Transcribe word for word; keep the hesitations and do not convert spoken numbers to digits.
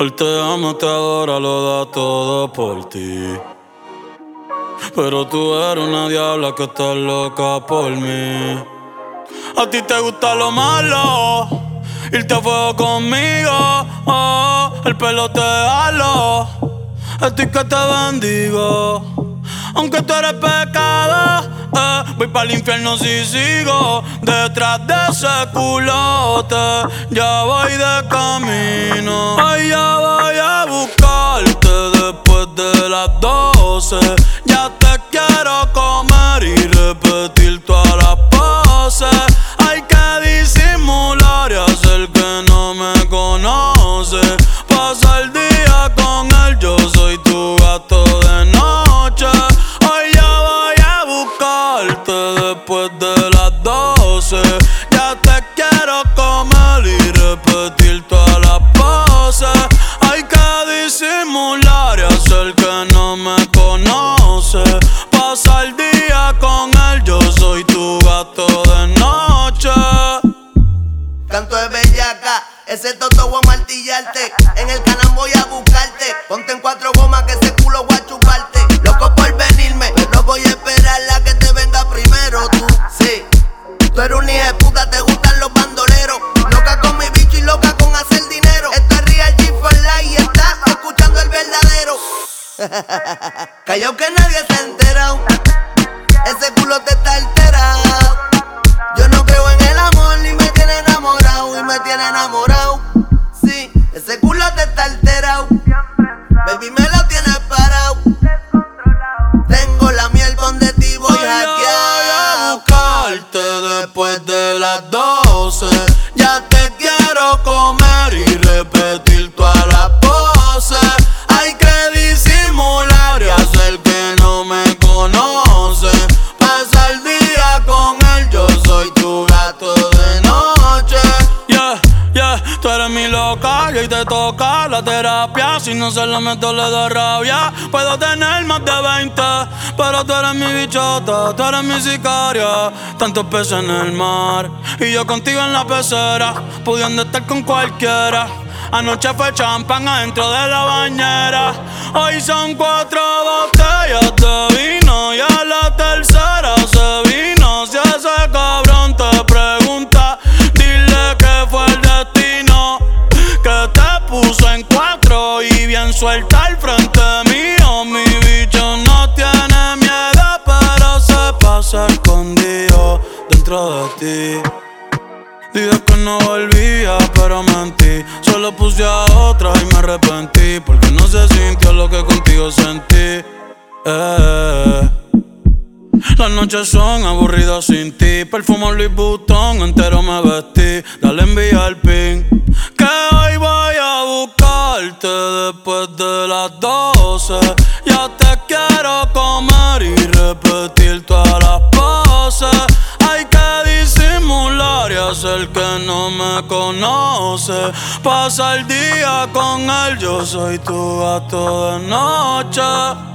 Él te ama, te adora, lo da todo por ti. Pero tú eres una diabla que está loca por mí. A ti te gusta lo malo, irte a fuego conmigo. Oh, el pelo te halo, estoy que te bendigo. Aunque tú eres pecado, eh, voy para el infierno si sigo detrás de ese culote. Ya voy de camino, ay, ya voy a buscarte después de las doce. Ya te quiero comer y repetir todas las poses. Hay que disimular y hacer que no me conoce. Pasa el día con él, yo soy tu gato de noche. Hoy ya voy a buscarte después de las doce. Ya te quiero comer y repetir todas las poses. Hay que disimular y hacer que no me conoce. Pasa el día con él, yo soy tu gato de noche. Canto de bellaca, ese toto voy a martillarte. En el canal voy a buscarte. Ponte en cuatro gomas que ese culo voy a chuparte. Loco por venirme, pero voy a esperar la que te venga primero. Tú, sí, tú eres un hijo de puta, te gustan los bandoleros. Loca con mi bicho y loca con hacer dinero. Esto es Real G for Life y estás escuchando el verdadero. Callao que nadie se ha enterado. Ese culo te está alterado. Yo no creo en el amor ni me tiene enamorado. Y me tiene enamorado. Sí, ese culo te está alterado. Baby me lo tienes parado. Tengo la miel donde ti voy a hackear. Voy a buscarte después de las doce. Ya te quiero comer y repetir todas las poses. Hay que disimular y hacer que no me conoce. Pasa el día con él, yo soy tu gato de noche. Yeah, yeah, tú eres mi loca y hoy te toca la terapia. Si no se la meto le da rabia. Puedo tener más de veinte, pero tú eres mi bichota, tú eres mi sicaria. Tantos peces en el mar y yo contigo en la pecera, pudiendo estar con cualquiera. Anoche fue champán adentro de la bañera. Hoy son cuatro botellas de vino y a la tercera se vino. Si ese cabrón te pregunta, dile que fue el destino que te puso en cuatro y bien suelta al frente mío. Mi bicho no tiene miedo, pero se pasa escondido dentro de ti. Dije que no volvía, pero mentí. Solo puse a otra y me arrepentí, porque no se sintió lo que contigo sentí. eh. Las noches son aburridas sin ti. Perfumo Louis Vuitton, entero me vestí. Dale envía el pin, que hoy voy a buscarte después de las doce. Ya te quiero comer y repetir todas las poses. Hay que disimular y hacer que no me conoce. Pasa el día con él, yo soy tu gato de noche.